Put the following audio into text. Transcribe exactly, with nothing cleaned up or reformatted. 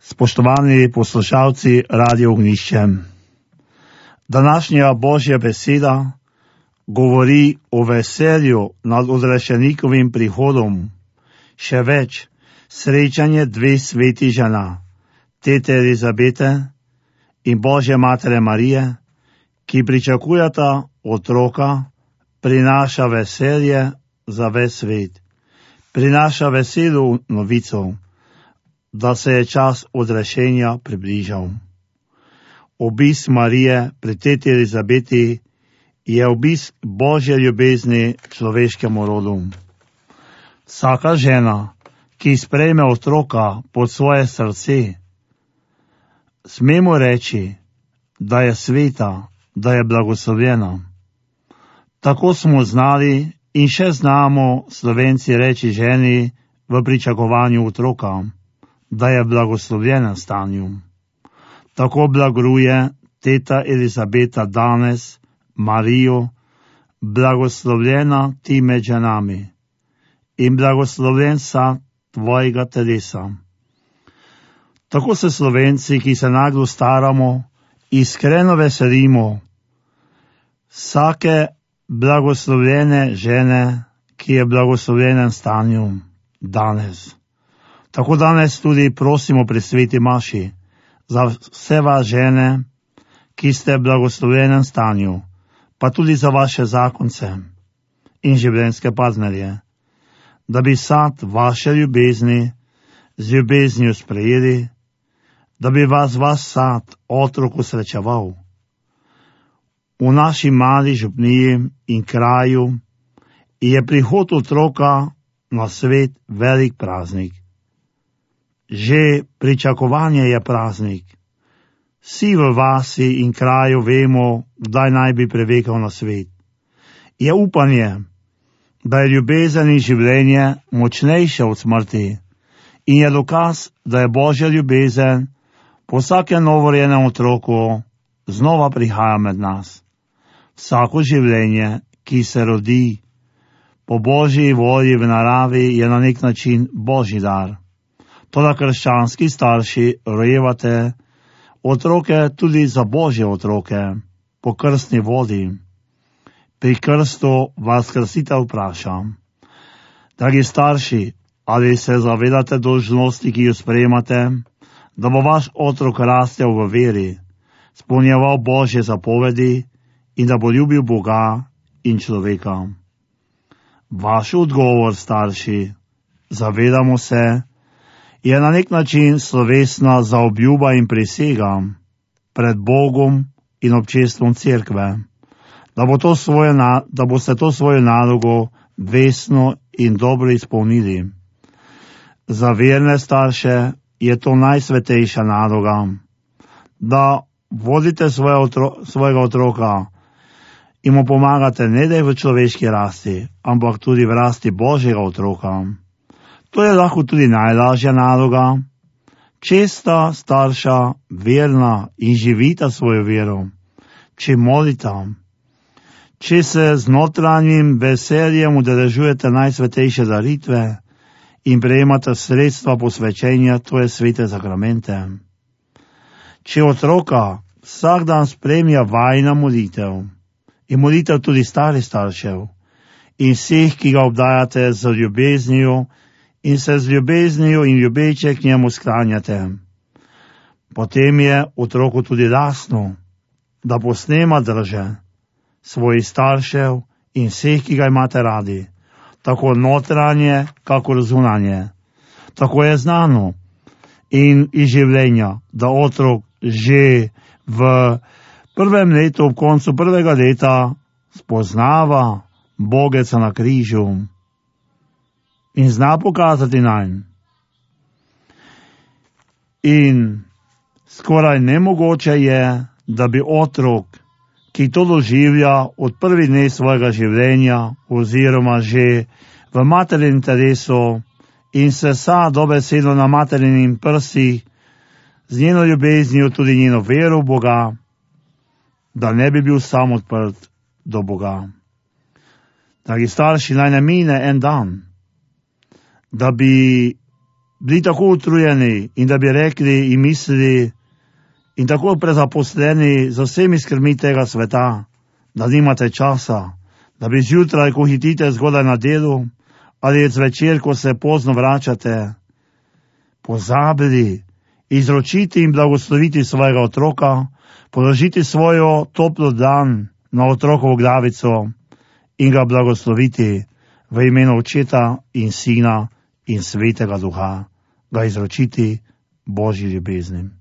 Spoštovani poslušalci Radio Ognjišče, današnja Božja beseda govori o veselju nad odrešenikovim prihodom. Še več, srečanje dveh svetih žena, tete Elizabete in Božje matere Marije, ki pričakujeta otroka, prinaša veselje za ves svet. Prinaša veselo novico, da se je čas odrešenja približal. Obisk Marije pri teti Elizabeti je obisk Božje ljubezni človeškemu rodu. Vsaka žena, ki sprejme otroka pod svoje srce, smemo reči, da je sveta, da je blagoslovljena. Tako smo znali in še znamo Slovenci reči ženi v pričakovanju otroka, da je v blagoslovljenem stanju. Tako blagruje teta Elizabeta danes Marijo, blagoslovljena ti med ženami in blagoslovljen sad tvojega telesa. Tako se Slovenci, ki se naglo staramo, iskreno veselimo vsake blagoslovljene žene, ki je v blagoslovljenem stanju danes. Tako danes tudi prosimo pri sveti maši za vse vas žene, ki ste v blagoslovljenem stanju, pa tudi za vaše zakonce in življenjske partnerje, da bi sad vaše ljubezni z ljubeznijo sprejeli, da bi vas vaš sad otrok usrečeval. V naši mali župniji in kraju je prihod otroka na svet velik praznik. Že pričakovanje je praznik. Vsi v vasi in kraju vemo, kdaj naj bi privekal na svet. Je upanje, da je ljubezen in življenje močnejše od smrti in je dokaz, da je Božja ljubezen po vsakem novorojenem otroku znova prihaja med nas. Vsako življenje, ki se rodi po Božji volji v naravi, je na nek način Božji dar. Toda krščanski starši rojevate otroke tudi za Božje otroke, po krstni vodi. Pri krstu vas krstitelj vpraša: dragi starši, ali se zavedate dolžnosti, ki jo sprejemate, da bo vaš otrok rastel v veri, spolnjeval Božje zapovedi in da bo ljubil Boga in človeka? Vaš odgovor, starši, zavedamo se, je na nek način slovesna zaobljuba in prisega pred Bogom in občestvom cerkve, da, bo to svoje, da boste to svojo nalogo vestno in dobro izpolnili. Za verne starše je to najsvetejša naloga, da vodite svoje otro, svojega otroka in mu pomagate ne le v človeški rasti, ampak tudi v rasti Božjega otroka. To je lahko tudi najlažja naloga, če sta starša verna in živita svojo vero, če molita, če se z notranjim veseljem udeležujete najsvetejše daritve in prejemate sredstva posvečenja, to je svete zakramente. Če otroka vsak dan spremlja vajna molitev in molitev tudi starih staršev in vseh, ki ga obdajate z ljubeznijo in se z ljubeznijo in ljubeče k njemu sklanjate, potem je otroku tudi lastno, da posnema drže svojih staršev in vseh, ki ga imate radi, tako notranje, kakor zunanje. Tako je znano in iz življenja, da otrok že v prvem letu, v koncu prvega leta, spoznava Bogeca na križu in zna pokazati nanj. In skoraj nemogoče je, da bi otrok, ki to doživlja od prvih dni svojega življenja oziroma že v materinem telesu in se sa dobesedno na materinim prsih, z njeno ljubeznijo tudi njeno vero v Boga, da ne bi bil sam odprt do Boga. Dragi starši, naj ne mine en dan, da bi bili tako utrujeni in da bi rekli in mislili in tako prezaposleni za vsemi skrbmi tega sveta, da nimate časa, da bi zjutraj, ko hitite zgodaj na delu, ali zvečer, ko se pozno vračate, pozabili izročiti in blagosloviti svojega otroka, položiti svojo toplo dlan na otrokovo glavico in ga blagosloviti v imenu Očeta in Sina in Svetega Duha, ga izročiti Božji ljubezni.